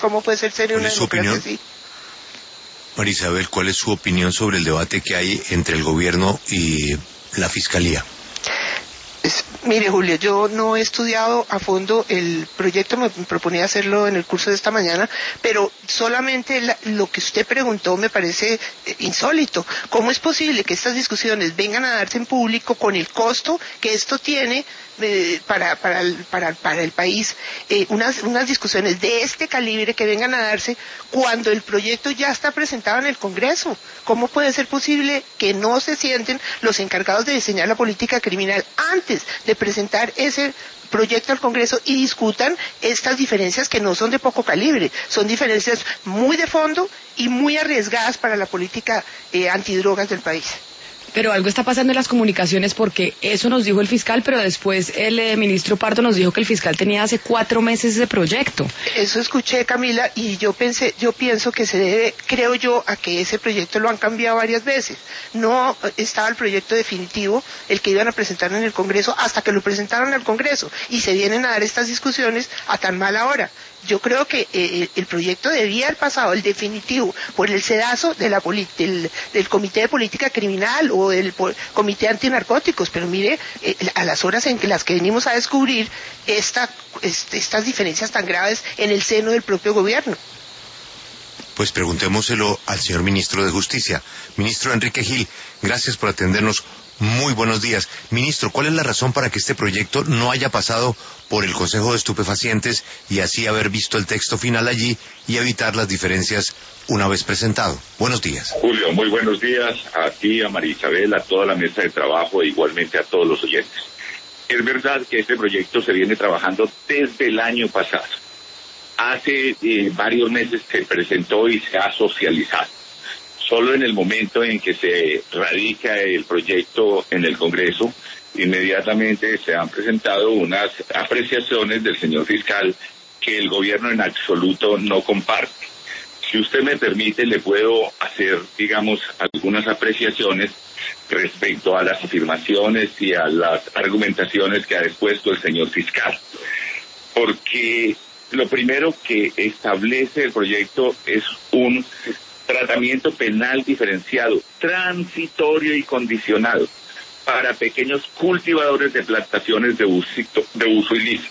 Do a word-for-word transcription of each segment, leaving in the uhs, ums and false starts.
¿Cómo puede ser serio una democracia así? María Isabel, ¿cuál es su opinión sobre el debate que hay entre el gobierno y la Fiscalía? Es, mire, Julio, yo no he estudiado a fondo el proyecto, me proponía hacerlo en el curso de esta mañana, pero solamente la, lo que usted preguntó me parece eh, insólito. ¿Cómo es posible que estas discusiones vengan a darse en público con el costo que esto tiene eh, para, para, el, para, para el país? Eh, unas, unas discusiones de este calibre que vengan a darse cuando el proyecto ya está presentado en el Congreso. ¿Cómo puede ser posible que no se sienten los encargados de diseñar la política criminal antes de presentar ese proyecto al Congreso y discutan estas diferencias que no son de poco calibre, son diferencias muy de fondo y muy arriesgadas para la política eh, antidrogas del país? Pero algo está pasando en las comunicaciones, porque eso nos dijo el fiscal, pero después el eh, ministro Pardo nos dijo que el fiscal tenía hace cuatro meses ese proyecto. Eso escuché, Camila, y yo pensé, yo pienso que se debe, creo yo, a que ese proyecto lo han cambiado varias veces. No estaba el proyecto definitivo, el que iban a presentar en el Congreso, hasta que lo presentaron al Congreso, y se vienen a dar estas discusiones a tan mala hora. Yo creo que eh, el proyecto debía haber pasado, el definitivo, por el sedazo de la del, del Comité de Política Criminal o del por, Comité Antinarcóticos, pero mire, eh, a las horas en que las que venimos a descubrir esta, este, estas diferencias tan graves en el seno del propio gobierno. Pues preguntémoselo al señor ministro de Justicia. Ministro Enrique Gil, gracias por atendernos. Muy buenos días. Ministro, ¿cuál es la razón para que este proyecto no haya pasado por el Consejo de Estupefacientes y así haber visto el texto final allí y evitar las diferencias una vez presentado? Buenos días. Julio, muy buenos días a ti, a María Isabel, a toda la mesa de trabajo e igualmente a todos los oyentes. Es verdad que este proyecto se viene trabajando desde el año pasado. Hace eh, varios meses se presentó y se ha socializado. Solo en el momento en que se radica el proyecto en el Congreso, inmediatamente se han presentado unas apreciaciones del señor fiscal que el gobierno en absoluto no comparte. Si usted me permite, le puedo hacer, digamos, algunas apreciaciones respecto a las afirmaciones y a las argumentaciones que ha expuesto el señor fiscal. Porque lo primero que establece el proyecto es un tratamiento penal diferenciado, transitorio y condicionado para pequeños cultivadores de plantaciones de uso, de uso ilícito.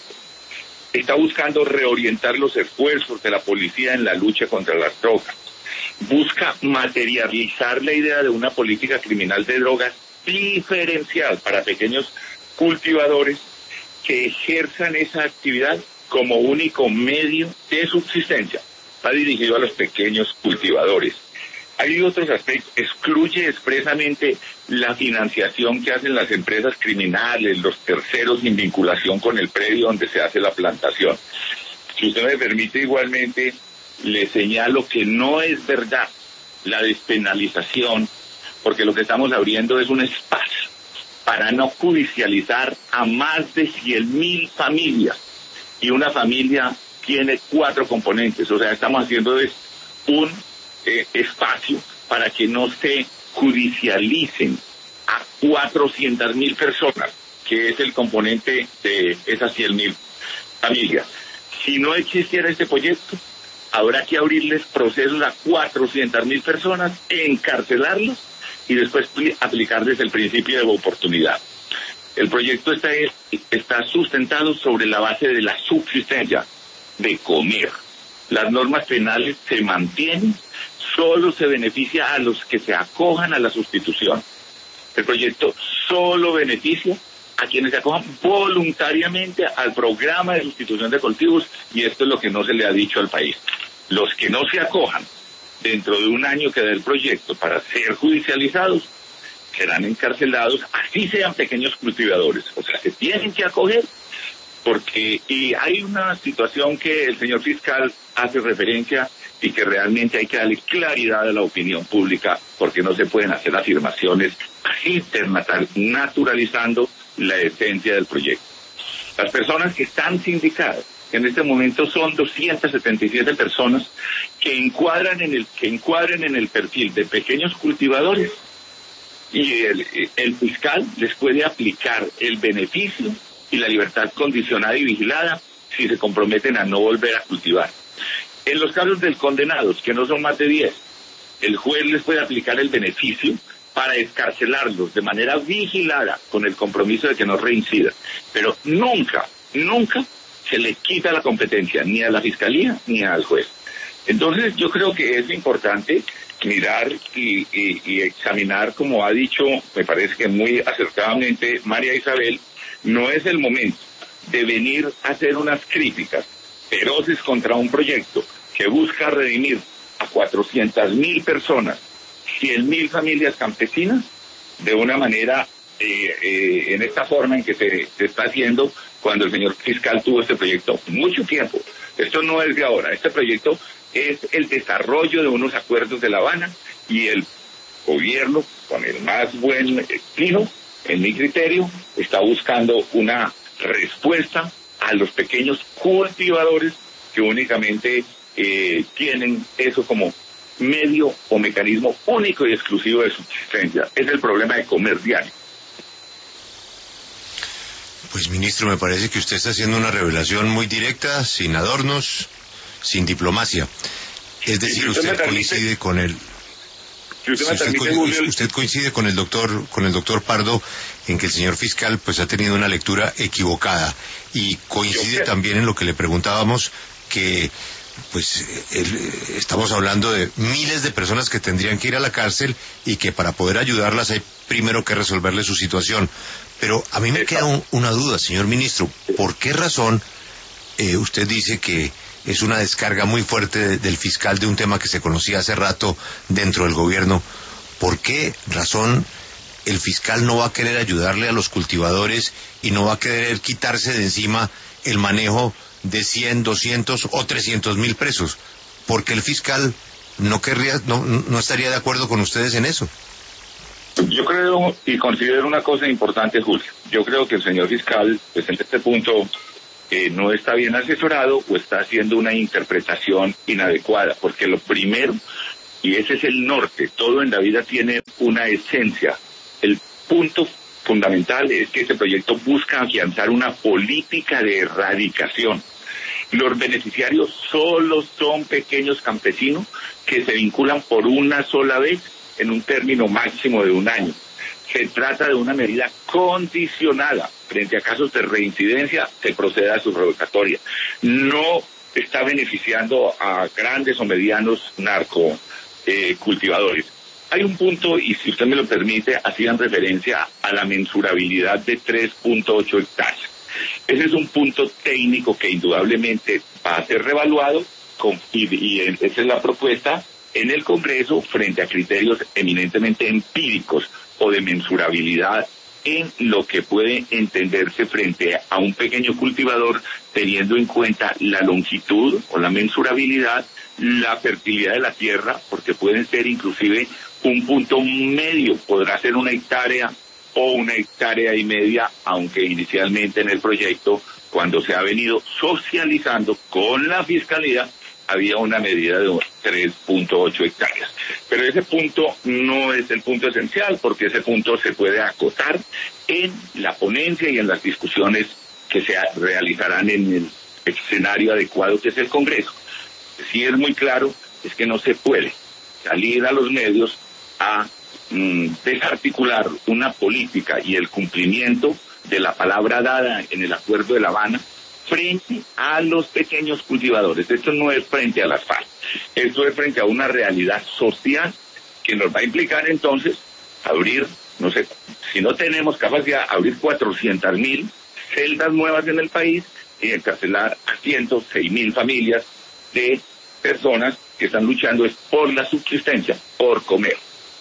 Está buscando reorientar los esfuerzos de la policía en la lucha contra las drogas. Busca materializar la idea de una política criminal de drogas diferenciada para pequeños cultivadores que ejerzan esa actividad como único medio de subsistencia. Está dirigido a los pequeños cultivadores. Hay otros aspectos. Excluye expresamente la financiación que hacen las empresas criminales, los terceros sin vinculación con el predio donde se hace la plantación. Si usted me permite, igualmente le señalo que no es verdad la despenalización, porque lo que estamos abriendo es un espacio para no judicializar a más de cien mil familias. Y una familia tiene cuatro componentes, o sea, estamos haciendo es un eh, espacio para que no se judicialicen a cuatrocientas mil personas, que es el componente de esas cien mil familias. Si no existiera este proyecto, habrá que abrirles procesos a cuatrocientas mil personas, encarcelarlos y después aplicarles el principio de oportunidad. El proyecto está, está sustentado sobre la base de la subsistencia, de comer. Las normas penales se mantienen, solo se beneficia a los que se acojan a la sustitución. El proyecto solo beneficia a quienes se acojan voluntariamente al programa de sustitución de cultivos, y esto es lo que no se le ha dicho al país. Los que no se acojan dentro de un año que da el proyecto para ser judicializados serán encarcelados, así sean pequeños cultivadores. O sea, se tienen que acoger, porque y hay una situación que el señor fiscal hace referencia y que realmente hay que darle claridad a la opinión pública, porque no se pueden hacer afirmaciones así naturalizando la esencia del proyecto. Las personas que están sindicadas en este momento son doscientas setenta y siete personas que encuadran en el que encuadren en el perfil de pequeños cultivadores, y el, el fiscal les puede aplicar el beneficio y la libertad condicionada y vigilada si se comprometen a no volver a cultivar. En los casos del condenados, que no son más de diez, el juez les puede aplicar el beneficio para escarcelarlos de manera vigilada con el compromiso de que no reincidan. Pero nunca, nunca se le quita la competencia ni a la fiscalía ni al juez. Entonces yo creo que es importante mirar y, y, y examinar, como ha dicho, me parece que muy acertadamente María Isabel, no es el momento de venir a hacer unas críticas feroces contra un proyecto que busca redimir a cuatrocientas mil personas, cien mil familias campesinas, de una manera, eh, eh, en esta forma en que se, se está haciendo, cuando el señor fiscal tuvo este proyecto mucho tiempo. Esto no es de ahora, este proyecto es el desarrollo de unos acuerdos de La Habana, y el gobierno, con el más buen estilo, en mi criterio, está buscando una respuesta a los pequeños cultivadores que únicamente eh, tienen eso como medio o mecanismo único y exclusivo de subsistencia. Es el problema de comer diario. Pues, ministro, me parece que usted está haciendo una revelación muy directa, sin adornos, sin diplomacia. Es decir, si usted, usted coincide con el... Si usted, si usted, permite, co Julio, usted coincide con el doctor con el doctor Pardo en que el señor fiscal pues ha tenido una lectura equivocada, y coincide también en lo que le preguntábamos, que pues el, estamos hablando de miles de personas que tendrían que ir a la cárcel y que para poder ayudarlas hay primero que resolverle su situación. Pero a mí me queda un, una duda, señor ministro. ¿Por qué razón eh, usted dice que es una descarga muy fuerte de, del fiscal de un tema que se conocía hace rato dentro del gobierno? ¿Por qué razón el fiscal no va a querer ayudarle a los cultivadores y no va a querer quitarse de encima el manejo de cien, doscientos o trescientos mil presos? ¿Por qué el fiscal no querría, no, no estaría de acuerdo con ustedes en eso? Yo creo y considero una cosa importante, Julio. Yo creo que el señor fiscal, pues en este punto, eh, no está bien asesorado o está haciendo una interpretación inadecuada, porque lo primero, y ese es el norte, todo en la vida tiene una esencia. El punto fundamental es que este proyecto busca afianzar una política de erradicación. Los beneficiarios solo son pequeños campesinos que se vinculan por una sola vez en un término máximo de un año. Se trata de una medida condicionada. Frente a casos de reincidencia, se procede a su revocatoria. No está beneficiando a grandes o medianos narcocultivadores. Eh, Hay un punto, y si usted me lo permite, hacían referencia a la mensurabilidad de tres punto ocho hectáreas. Ese es un punto técnico que indudablemente va a ser revaluado, con, y, y esa es la propuesta en el Congreso, frente a criterios eminentemente empíricos o de mensurabilidad en lo que puede entenderse frente a un pequeño cultivador, teniendo en cuenta la longitud o la mensurabilidad, la fertilidad de la tierra, porque pueden ser inclusive un punto medio, podrá ser una hectárea o una hectárea y media, aunque inicialmente en el proyecto, cuando se ha venido socializando con la Fiscalía, había una medida de tres punto ocho hectáreas. Pero ese punto no es el punto esencial, porque ese punto se puede acotar en la ponencia y en las discusiones que se realizarán en el escenario adecuado que es el Congreso. Sí es muy claro, es que no se puede salir a los medios a mm, desarticular una política y el cumplimiento de la palabra dada en el Acuerdo de La Habana frente a los pequeños cultivadores. Esto no es frente a las FARC, esto es frente a una realidad social que nos va a implicar entonces abrir, no sé, si no tenemos capacidad, abrir cuatrocientas mil celdas nuevas en el país y encarcelar a ciento seis mil familias de personas que están luchando es por la subsistencia, por comer.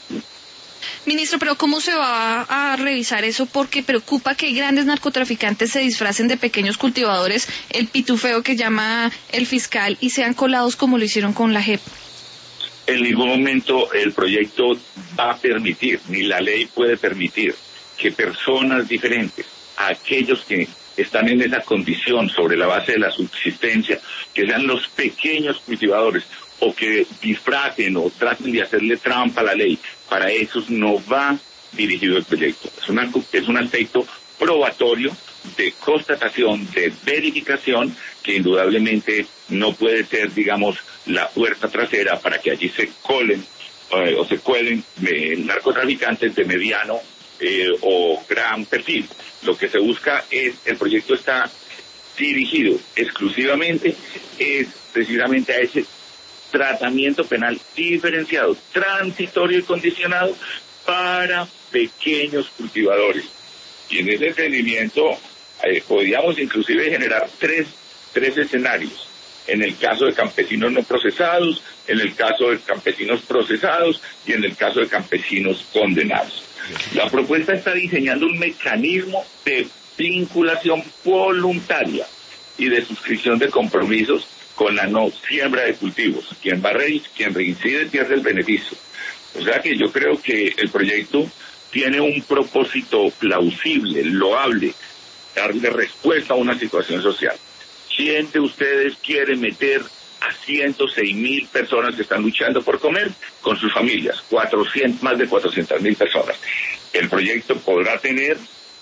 Ministro, pero ¿cómo se va a revisar eso? Porque preocupa que grandes narcotraficantes se disfracen de pequeños cultivadores, el pitufeo que llama el fiscal, y sean colados como lo hicieron con la J E P. En ningún momento el proyecto va a permitir, ni la ley puede permitir, que personas diferentes, aquellos que están en esa condición sobre la base de la subsistencia, que sean los pequeños cultivadores, o que disfracen o traten de hacerle trampa a la ley, para esos no va dirigido el proyecto. Es, una, es un aspecto probatorio de constatación, de verificación, que indudablemente no puede ser, digamos, la puerta trasera para que allí se colen eh, o se cuelen eh, narcotraficantes de mediano eh, o gran perfil. Lo que se busca es, el proyecto está dirigido exclusivamente, es precisamente a ese tratamiento penal diferenciado, transitorio y condicionado para pequeños cultivadores. Y en ese entendimiento eh, podríamos inclusive generar tres, tres escenarios. En el caso de campesinos no procesados, en el caso de campesinos procesados y en el caso de campesinos condenados. La propuesta está diseñando un mecanismo de vinculación voluntaria y de suscripción de compromisos con la no siembra de cultivos. Quien va a re, quien reincide pierde el beneficio. O sea que yo creo que el proyecto tiene un propósito plausible, loable, darle respuesta a una situación social. ¿Quién de ustedes quiere meter a ciento seis mil personas que están luchando por comer con sus familias? cuatrocientas, más de cuatrocientas mil personas. El proyecto podrá tener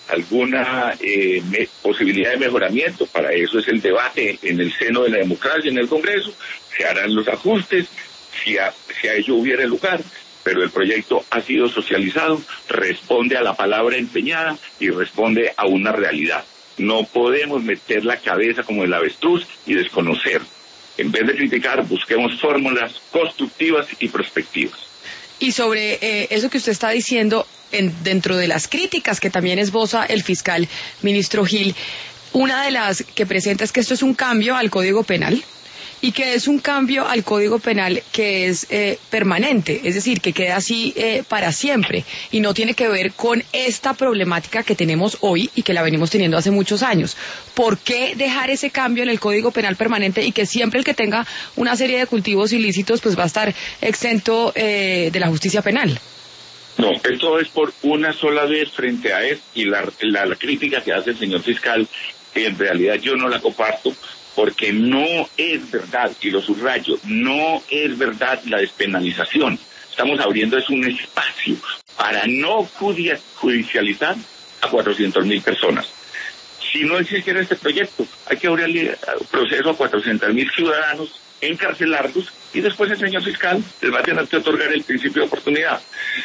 alguna eh, me, posibilidad de mejoramiento. Para eso es el debate en el seno de la democracia, en el Congreso. Se harán los ajustes, si a, si a ello hubiera lugar, pero el proyecto ha sido socializado, responde a la palabra empeñada y responde a una realidad. No podemos meter la cabeza como el avestruz y desconocer. En vez de criticar, busquemos fórmulas constructivas y prospectivas. Y sobre eh, eso que usted está diciendo, en, dentro de las críticas que también esboza el fiscal, ministro Gil, una de las que presenta es que esto es un cambio al Código Penal y que es un cambio al Código Penal que es eh, permanente, es decir, que queda así eh, para siempre y no tiene que ver con esta problemática que tenemos hoy y que la venimos teniendo hace muchos años. ¿Por qué dejar ese cambio en el Código Penal permanente y que siempre el que tenga una serie de cultivos ilícitos pues va a estar exento eh, de la justicia penal? No, esto es por una sola vez frente a él y la, la, la crítica que hace el señor fiscal, en realidad yo no la comparto, porque no es verdad, y lo subrayo, no es verdad la despenalización. Estamos abriendo es un espacio para no judicializar a cuatrocientas mil personas. Si no existiera este proyecto, hay que abrir proceso a cuatrocientos mil ciudadanos, encarcelarlos, y después el señor fiscal les va a tener que otorgar el principio de oportunidad.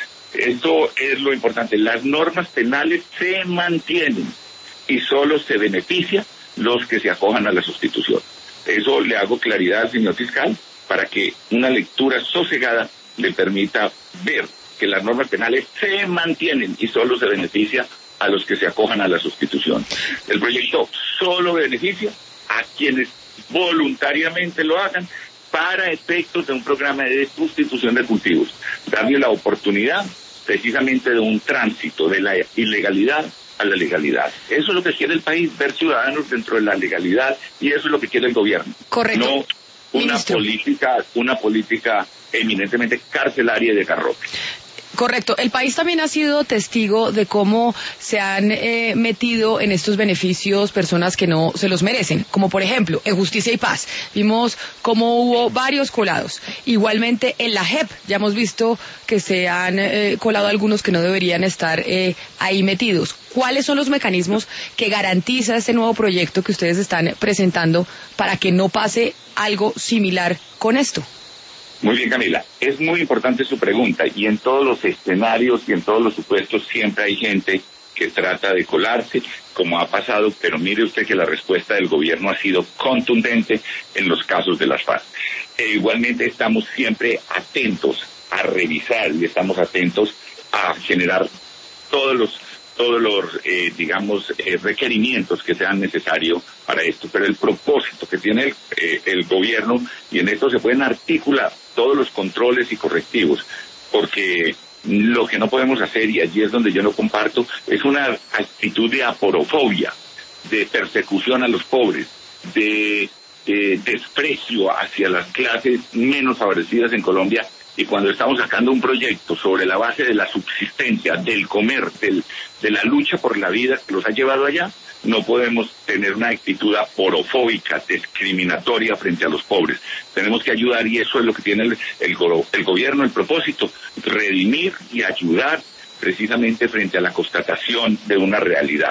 Esto es lo importante. Las normas penales se mantienen y solo se beneficia los que se acojan a la sustitución. Eso le hago claridad al señor fiscal para que una lectura sosegada le permita ver que las normas penales se mantienen y solo se beneficia a los que se acojan a la sustitución. El proyecto solo beneficia a quienes voluntariamente lo hagan para efectos de un programa de sustitución de cultivos, darle la oportunidad precisamente de un tránsito de la ilegalidad a la legalidad. Eso es lo que quiere el país, ver ciudadanos dentro de la legalidad, y eso es lo que quiere el gobierno. Correcto. No una Ministro. política, una política eminentemente carcelaria y de garrote. Correcto. El país también ha sido testigo de cómo se han eh, metido en estos beneficios personas que no se los merecen, como por ejemplo en Justicia y Paz. Vimos cómo hubo varios colados. Igualmente en la J E P ya hemos visto que se han eh, colado algunos que no deberían estar eh, ahí metidos. ¿Cuáles son los mecanismos que garantiza este nuevo proyecto que ustedes están presentando para que no pase algo similar con esto? Muy bien, Camila. Es muy importante su pregunta, y en todos los escenarios y en todos los supuestos siempre hay gente que trata de colarse, como ha pasado, pero mire usted que la respuesta del gobierno ha sido contundente en los casos de las FARC. E igualmente estamos siempre atentos a revisar y estamos atentos a generar todos los todos los, eh, digamos, eh, requerimientos que sean necesarios para esto. Pero el propósito que tiene el, eh, el gobierno, y en esto se pueden articular todos los controles y correctivos, porque lo que no podemos hacer, y allí es donde yo no comparto, es una actitud de aporofobia, de persecución a los pobres, de, de desprecio hacia las clases menos favorecidas en Colombia. Y cuando estamos sacando un proyecto sobre la base de la subsistencia, del comer, del, de la lucha por la vida que los ha llevado allá, no podemos tener una actitud aporofóbica, discriminatoria frente a los pobres. Tenemos que ayudar, y eso es lo que tiene el, el, el gobierno, el propósito, redimir y ayudar precisamente frente a la constatación de una realidad.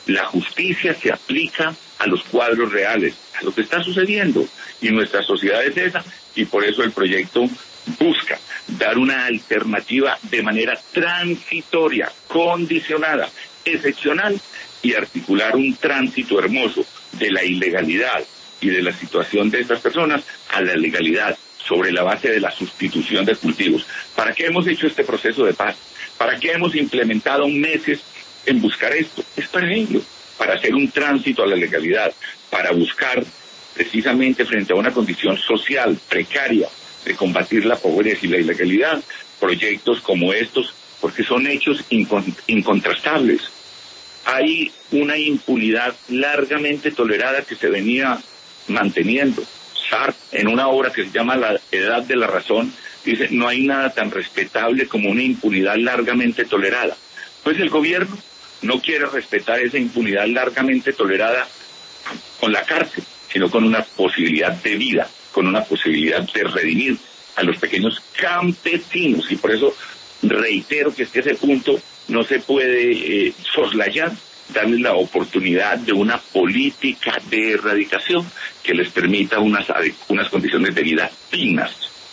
La justicia se aplica a los cuadros reales, a lo que está sucediendo. Y nuestra sociedad es esa, y por eso el proyecto busca dar una alternativa de manera transitoria, condicionada, excepcional, y articular un tránsito hermoso de la ilegalidad y de la situación de estas personas a la legalidad, sobre la base de la sustitución de cultivos. ¿Para qué hemos hecho este proceso de paz? ¿Para qué hemos implementado meses en buscar esto? Es para ello, para hacer un tránsito a la legalidad, para buscar precisamente frente a una condición social precaria de combatir la pobreza y la ilegalidad, proyectos como estos, porque son hechos incon- incontrastables. Hay una impunidad largamente tolerada que se venía manteniendo. Sartre, en una obra que se llama La Edad de la Razón, dice, no hay nada tan respetable como una impunidad largamente tolerada. Pues el gobierno no quiere respetar esa impunidad largamente tolerada con la cárcel, sino con una posibilidad de vida, con una posibilidad de redimir a los pequeños campesinos. Y por eso reitero que es que ese punto no se puede eh, soslayar, darles la oportunidad de una política de erradicación que les permita unas, unas condiciones de vida dignas.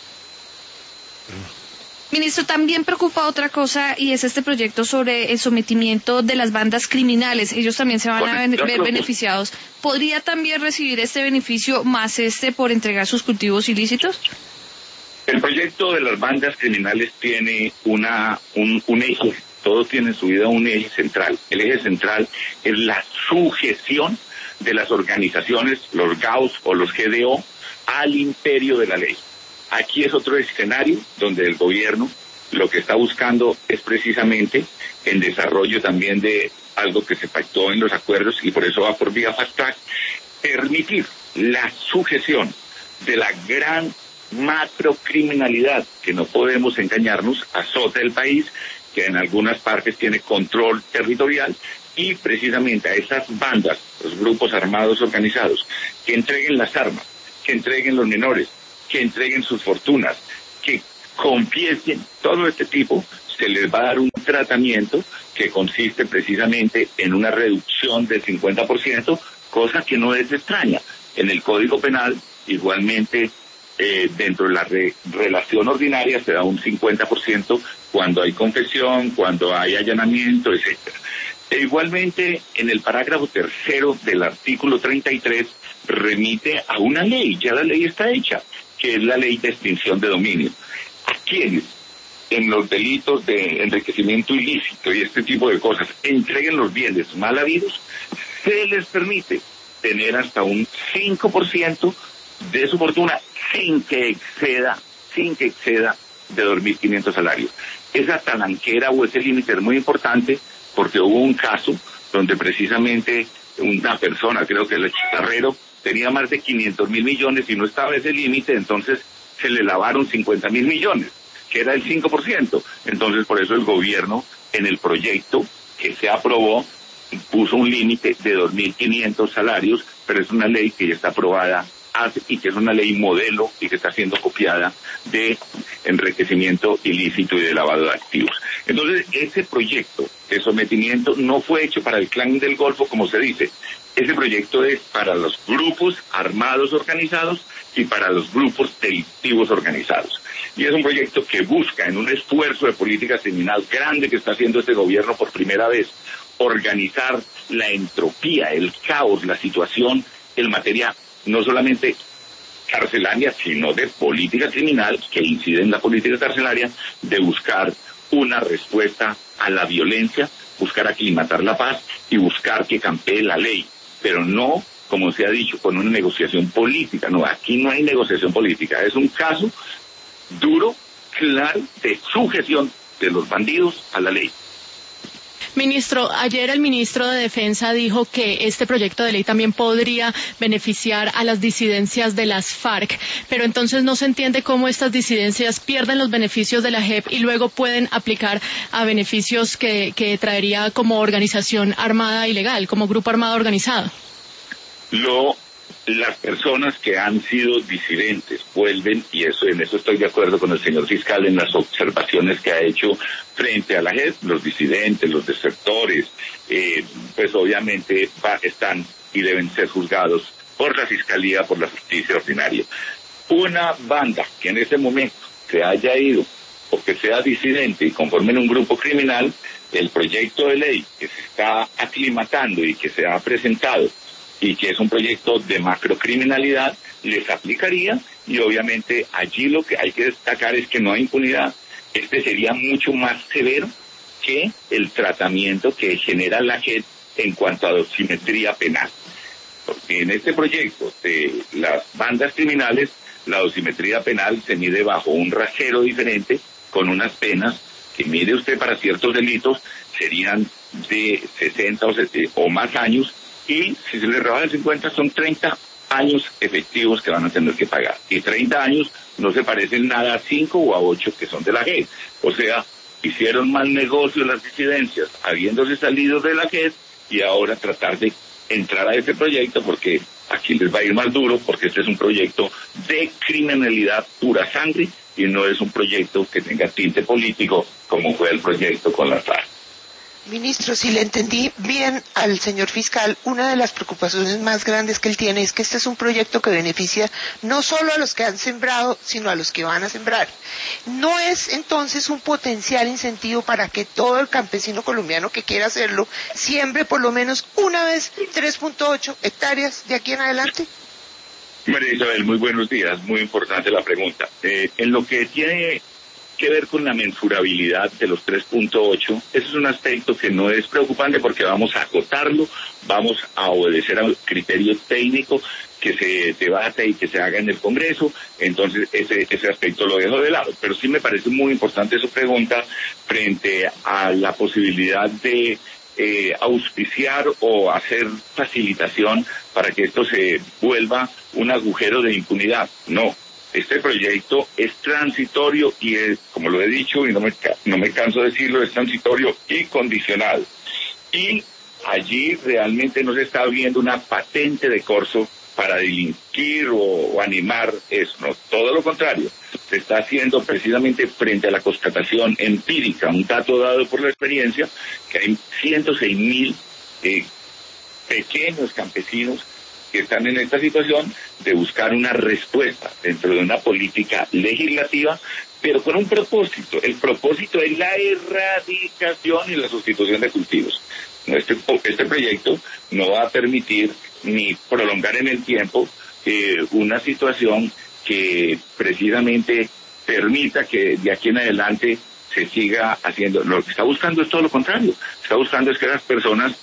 Ministro, también preocupa otra cosa y es este proyecto sobre el sometimiento de las bandas criminales. Ellos también se van a ben- ver beneficiados. ¿Podría también recibir este beneficio más este por entregar sus cultivos ilícitos? El proyecto de las bandas criminales tiene una un, un eje, todo tiene en su vida un eje central. El eje central es la sujeción de las organizaciones, los G A Os o los G D O, al imperio de la ley. Aquí es otro escenario donde el gobierno lo que está buscando es precisamente el desarrollo también de algo que se pactó en los acuerdos y por eso va por vía fast track, permitir la sujeción de la gran macrocriminalidad que no podemos engañarnos, azota el país, que en algunas partes tiene control territorial, y precisamente a esas bandas, los grupos armados organizados, que entreguen las armas, que entreguen los menores, que entreguen sus fortunas, que confiesen, todo este tipo, se les va a dar un tratamiento que consiste precisamente en una reducción del cincuenta por ciento, cosa que no es extraña. En el Código Penal, igualmente, eh, dentro de la re- relación ordinaria se da un cincuenta por ciento cuando hay confesión, cuando hay allanamiento, etcétera. E igualmente, en el parágrafo tercero del artículo treinta y tres, remite a una ley, ya la ley está hecha, que es la ley de extinción de dominio. ¿A quienes en los delitos de enriquecimiento ilícito y este tipo de cosas entreguen los bienes mal habidos, se les permite tener hasta un cinco por ciento de su fortuna sin que exceda, sin que exceda de dos mil quinientos salarios? Esa talanquera o ese límite es muy importante porque hubo un caso donde precisamente una persona, creo que el chatarrero, tenía más de quinientos mil millones y no estaba ese límite, entonces se le lavaron cincuenta mil millones, que era el cinco por ciento. Entonces, por eso el gobierno, en el proyecto que se aprobó, puso un límite de dos mil quinientos salarios, pero es una ley que ya está aprobada hace, y que es una ley modelo y que está siendo copiada de enriquecimiento ilícito y de lavado de activos. Entonces, ese proyecto de sometimiento no fue hecho para el clan del Golfo, como se dice. Ese proyecto es para los grupos armados organizados y para los grupos delictivos organizados. Y es un proyecto que busca, en un esfuerzo de política criminal grande que está haciendo este gobierno por primera vez, organizar la entropía, el caos, la situación en materia no solamente carcelaria, sino de política criminal que incide en la política carcelaria, de buscar una respuesta a la violencia, buscar aclimatar la paz y buscar que campee la ley, pero no, como se ha dicho, con una negociación política. No, aquí no hay negociación política, es un caso duro, claro, de sujeción de los bandidos a la ley. Ministro, ayer el ministro de Defensa dijo que este proyecto de ley también podría beneficiar a las disidencias de las FARC, pero entonces no se entiende cómo estas disidencias pierden los beneficios de la J E P y luego pueden aplicar a beneficios que, que traería como organización armada ilegal, como grupo armado organizado. Lo, las personas que han sido disidentes vuelven, y eso en eso estoy de acuerdo con el señor fiscal en las observaciones que ha hecho frente a la J E P, los disidentes, los desertores, eh, pues obviamente va, están y deben ser juzgados por la Fiscalía, por la justicia ordinaria. Una banda que en ese momento se haya ido o que sea disidente y conformen un grupo criminal, el proyecto de ley que se está aclimatando y que se ha presentado y que es un proyecto de macrocriminalidad, les aplicaría, y obviamente allí lo que hay que destacar es que no hay impunidad. Este sería mucho más severo que el tratamiento que genera la J E P en cuanto a dosimetría penal. Porque en este proyecto de las bandas criminales, la dosimetría penal se mide bajo un rasero diferente, con unas penas que mire usted para ciertos delitos serían de sesenta o, setenta, o más años, y si se le rebaja el cincuenta son treinta años efectivos que van a tener que pagar. Y treinta años no se parecen nada a cinco o a ocho que son de la J E P. O sea, hicieron mal negocio las disidencias habiéndose salido de la J E P y ahora tratar de entrar a este proyecto porque aquí les va a ir más duro, porque este es un proyecto de criminalidad pura sangre y no es un proyecto que tenga tinte político como fue el proyecto con las FARC. Ministro, si le entendí bien al señor fiscal, una de las preocupaciones más grandes que él tiene es que este es un proyecto que beneficia no solo a los que han sembrado, sino a los que van a sembrar. ¿No es entonces un potencial incentivo para que todo el campesino colombiano que quiera hacerlo siembre por lo menos una vez tres punto ocho hectáreas de aquí en adelante? María Isabel, muy buenos días, muy importante la pregunta. Eh, en lo que tiene que ver con la mensurabilidad de los tres punto ocho, eso es un aspecto que no es preocupante porque vamos a acotarlo, vamos a obedecer a un criterio técnico que se debate y que se haga en el Congreso, entonces ese, ese aspecto lo dejo de lado. Pero sí me parece muy importante su pregunta frente a la posibilidad de eh, auspiciar o hacer facilitación para que esto se vuelva un agujero de impunidad. No. Este proyecto es transitorio y es, como lo he dicho y no me, no me canso de decirlo, es transitorio y condicional. Y allí realmente no se está abriendo una patente de corso para delinquir o, o animar eso, no, todo lo contrario. Se está haciendo precisamente frente a la constatación empírica, un dato dado por la experiencia, que hay ciento seis mil eh, pequeños campesinos que están en esta situación de buscar una respuesta dentro de una política legislativa, pero con un propósito. El propósito es la erradicación y la sustitución de cultivos. Este, este proyecto no va a permitir ni prolongar en el tiempo eh, una situación que precisamente permita que de aquí en adelante se siga haciendo. Lo que está buscando es todo lo contrario. Está buscando es que las personas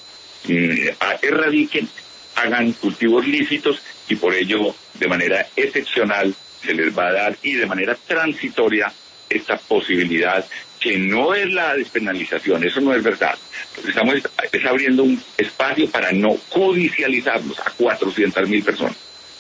eh, erradiquen, hagan cultivos lícitos y por ello de manera excepcional se les va a dar y de manera transitoria esta posibilidad que no es la despenalización, eso no es verdad. Lo que estamos es abriendo un espacio para no judicializarlos a cuatrocientas mil personas.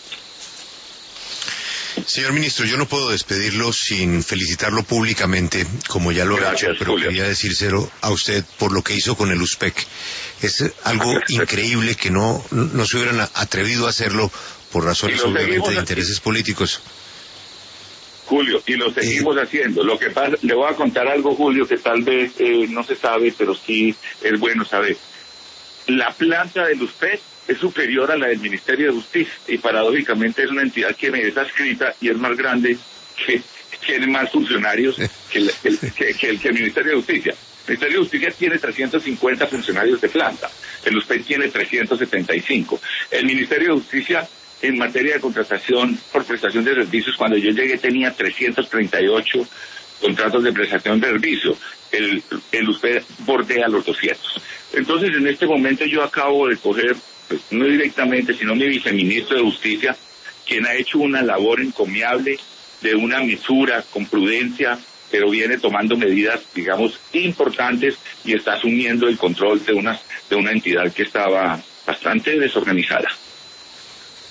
Señor ministro, yo no puedo despedirlo sin felicitarlo públicamente, como ya lo he hecho, pero Julio, quería decírselo a usted por lo que hizo con el U S P E C. Es algo Gracias. increíble que no, no se hubieran atrevido a hacerlo por razones obviamente de intereses políticos. Julio, y lo seguimos eh, haciendo. Lo que pasa, le voy a contar algo, Julio, que tal vez eh, no se sabe, pero sí es bueno saber. La planta del U S P E C es superior a la del Ministerio de Justicia y paradójicamente es una entidad que me está adscrita y es más grande, que tiene más funcionarios que el, que, el, que, que, el, que el Ministerio de Justicia. El Ministerio de Justicia tiene trescientos cincuenta funcionarios de planta, el U S P E C tiene trescientos setenta y cinco. El Ministerio de Justicia en materia de contratación por prestación de servicios, cuando yo llegué tenía trescientos treinta y ocho contratos de prestación de servicio. El, el U S P E C bordea los doscientos. Entonces, en este momento yo acabo de coger, pues, no directamente, sino mi viceministro de Justicia, quien ha hecho una labor encomiable de una mesura con prudencia, pero viene tomando medidas, digamos, importantes y está asumiendo el control de una, de una entidad que estaba bastante desorganizada.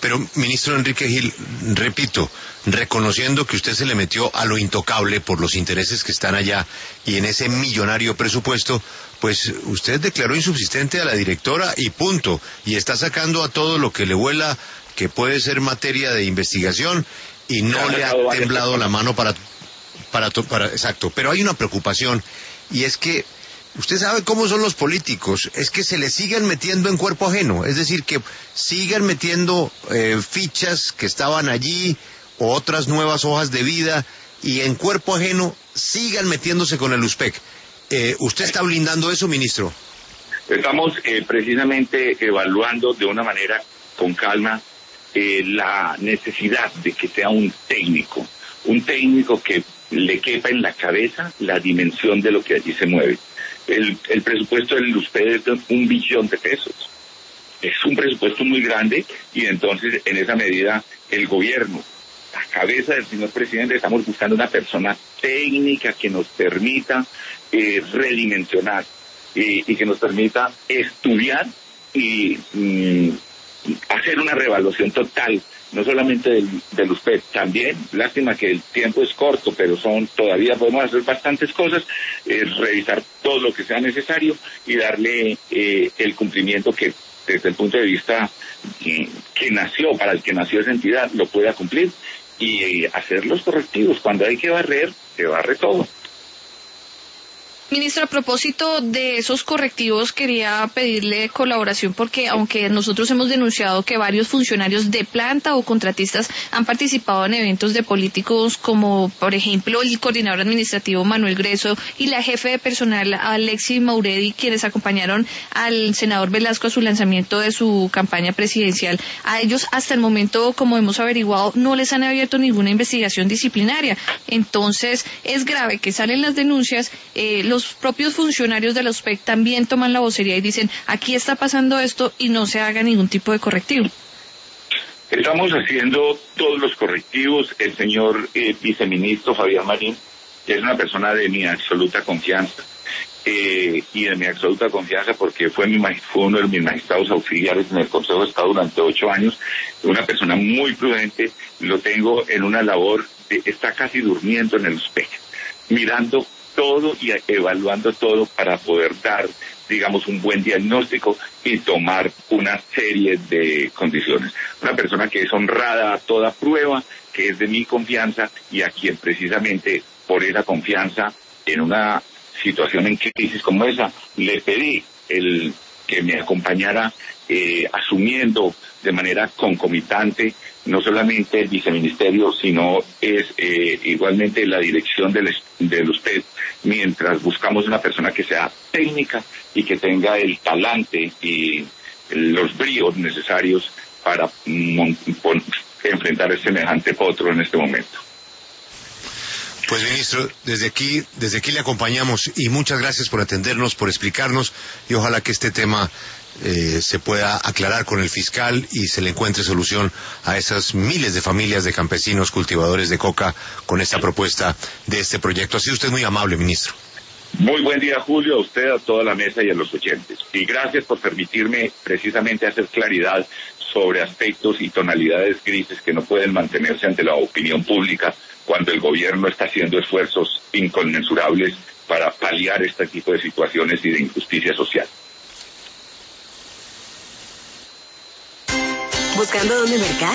Pero, ministro Enrique Gil, repito, reconociendo que usted se le metió a lo intocable por los intereses que están allá y en ese millonario presupuesto, pues usted declaró insubsistente a la directora y punto, y está sacando a todo lo que le vuela, que puede ser materia de investigación, y no le ha temblado la mano para, para, para, exacto. Pero hay una preocupación, y es que usted sabe cómo son los políticos, es que se le sigan metiendo en cuerpo ajeno, es decir, que sigan metiendo eh, fichas que estaban allí, o otras nuevas hojas de vida, y en cuerpo ajeno sigan metiéndose con el U S P E C. Eh, ¿Usted está blindando eso, ministro? Estamos eh, precisamente evaluando de una manera con calma eh, la necesidad de que sea un técnico, un técnico que le quepa en la cabeza la dimensión de lo que allí se mueve. El, el presupuesto del U S P E C es de un billón de pesos. Es un presupuesto muy grande y entonces en esa medida el gobierno, la cabeza del señor presidente, estamos buscando una persona técnica que nos permita eh, redimensionar eh, y que nos permita estudiar y mm, hacer una reevaluación total, no solamente del, del U S P E C, también, lástima que el tiempo es corto, pero son todavía podemos hacer bastantes cosas, eh, revisar todo lo que sea necesario y darle eh, el cumplimiento que desde el punto de vista eh, que nació, para el que nació esa entidad, lo pueda cumplir y eh, hacer los correctivos. Cuando hay que barrer, se barre todo. Ministro, a propósito de esos correctivos, quería pedirle colaboración porque aunque nosotros hemos denunciado que varios funcionarios de planta o contratistas han participado en eventos de políticos como, por ejemplo, el coordinador administrativo Manuel Greso y la jefe de personal Alexis Mauredi, quienes acompañaron al senador Velasco a su lanzamiento de su campaña presidencial, a ellos hasta el momento, como hemos averiguado, no les han abierto ninguna investigación disciplinaria. Entonces, es grave que salen las denuncias, eh, los propios funcionarios de la U S P E C también toman la vocería y dicen, aquí está pasando esto y no se haga ningún tipo de correctivo. Estamos haciendo todos los correctivos. El señor eh, viceministro Fabián Marín, que es una persona de mi absoluta confianza, eh, y de mi absoluta confianza porque fue, mi, fue uno de mis magistrados auxiliares en el Consejo de Estado durante ocho años, una persona muy prudente, lo tengo en una labor, de, está casi durmiendo en el U S P E C, mirando todo y evaluando todo para poder dar, digamos, un buen diagnóstico y tomar una serie de condiciones. Una persona que es honrada a toda prueba, que es de mi confianza y a quien precisamente por esa confianza en una situación en crisis como esa le pedí el que me acompañara eh, asumiendo de manera concomitante no solamente el viceministerio, sino es eh, igualmente la dirección del, del U S P E C, mientras buscamos una persona que sea técnica y que tenga el talante y los bríos necesarios para mon, pon, enfrentar semejante potro en este momento. Pues ministro, desde aquí, desde aquí le acompañamos y muchas gracias por atendernos, por explicarnos y ojalá que este tema eh, se pueda aclarar con el fiscal y se le encuentre solución a esas miles de familias de campesinos cultivadores de coca con esta propuesta de este proyecto. Ha sido usted muy amable, ministro. Muy buen día, Julio, a usted, a toda la mesa y a los oyentes. Y gracias por permitirme precisamente hacer claridad sobre aspectos y tonalidades grises que no pueden mantenerse ante la opinión pública cuando el gobierno está haciendo esfuerzos inconmensurables para paliar este tipo de situaciones y de injusticia social. ¿Buscando dónde mercar?